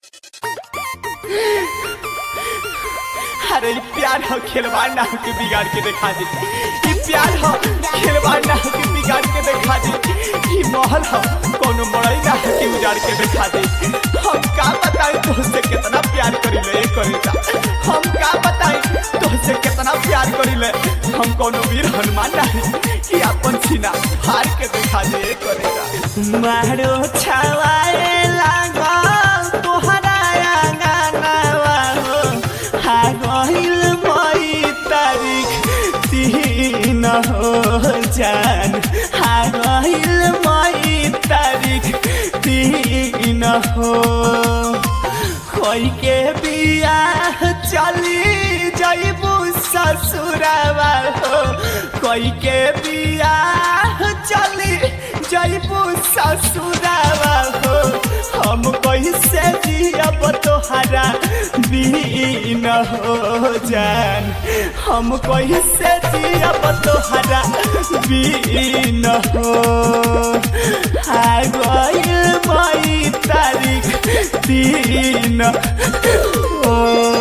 अरे प्यार हो खिलवाड़ ना हो के बिगाड़ के दिखा दे। ये प्यार हो खिलवाड़ ना हो के बिगाड़ के दिखा दे। ये महल हो कोनो मड़ई ना हो के उजाड़ के दिखा दे। हम का बताएं तुझसे कितना प्यार करिले करेजा। हम का बताएं तुझसे कितना प्यार करिले। हम कोनो वीर हनुमान नहीं कि अपन सीना फाड़ के दिखा दे करेजा। मारो छवाए लागल तोहरा आंगनवा हो हा गइल मई तारीख 3 हो जान हा गइल मई तारीख 3 हो कोई के बियाह चली जइबू ससुरावा हो कोई के बियाह चली जइबू ससुरावा हो हम कैसे जियब तोहरा बिन हो जान हम कैसे जियब तोहरा बिन हो आ गइल मई तारीख 3 हो।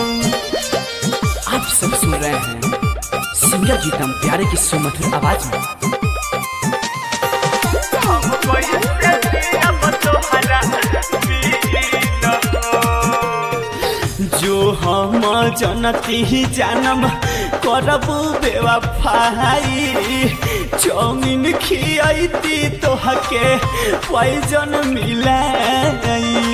आप सब सुन रहे हैं सिंगर गीतम प्यारे की सुमधुर आवाज में। हम कैसे जियब तोहरा बिन हो जो हम जनती जानम करबू बेवफाई चौमिन खियाती तोहके पैजन मिलाई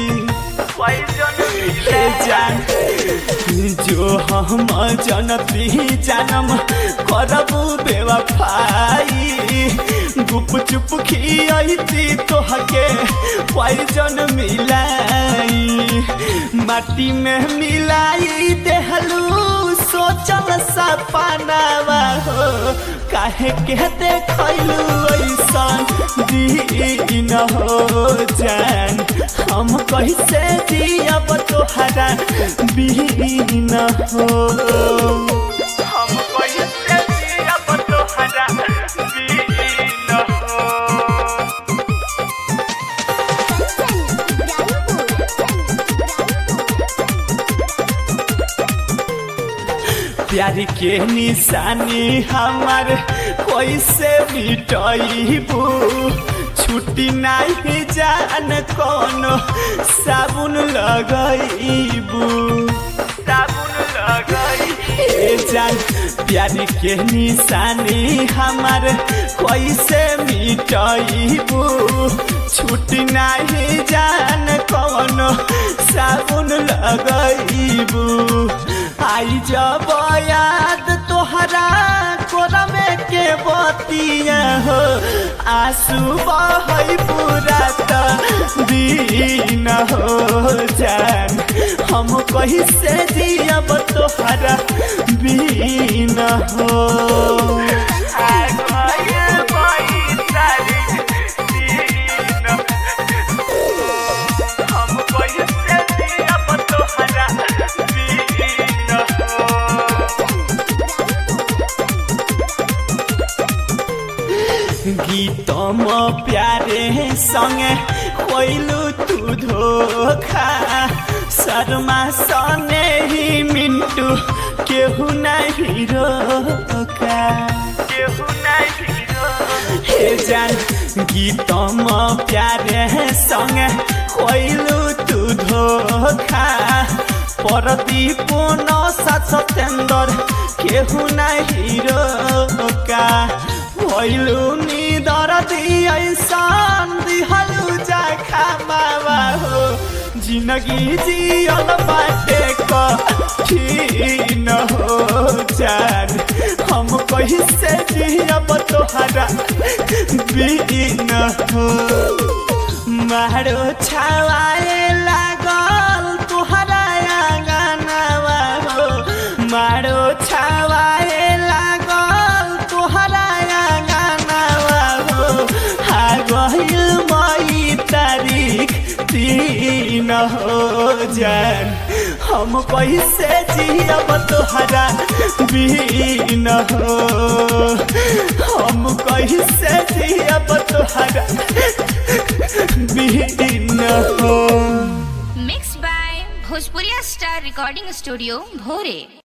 जान जो हम जनती जानम करबू बेवफाई गुप चुप खियाती तोहके पैजन मिलाई माटी में मिलाई देहलू सोचल सपनावा हो काहे के देखलू ऐसन दिन हो जान हम कैसे जियब तोहरा बिन हो हम कैसे जियब तोहरा बिन हो। प्यार के निशानी हमार कैसे मिटाइबू छुट्टी नहीं जान कोनो साबुन लगाइबू जान प्यार के निशानी हमार कैसे मिटाइबू छुट्टी नहीं जान कोनो साबुन लगाइबू आई जब याद तोहरा कोरा में के बतिया हो आंसू बहई पूरा दिन हो जान हम कैसे जियब तोहरा बिन हो गीतम प्यारे संगे कोइलू तू धोखा शर्मा सने ही मिंटू केहू नहीं रोका हे जान गीतम प्यारे संगे कोइलू तू धोखा परदीप न सतेंदर केहू नहीं रोका भइलू निदर दियैसन दिहलू जाखा मावा हो जिंदगी जियल बाटे कठिन हो जान हम कैसे जियब तोहरा बिन हो मारो छवाए लागल तोहरा आंगनवा हो मारो छवाए लागल तोहरा गइल मई तारीख 3 हो जान हम कैसे जियब तोहरा बिन हो हम कैसे जियब तोहरा बिन हो। Mixed by Bhojpuriya star recording studio भोरे।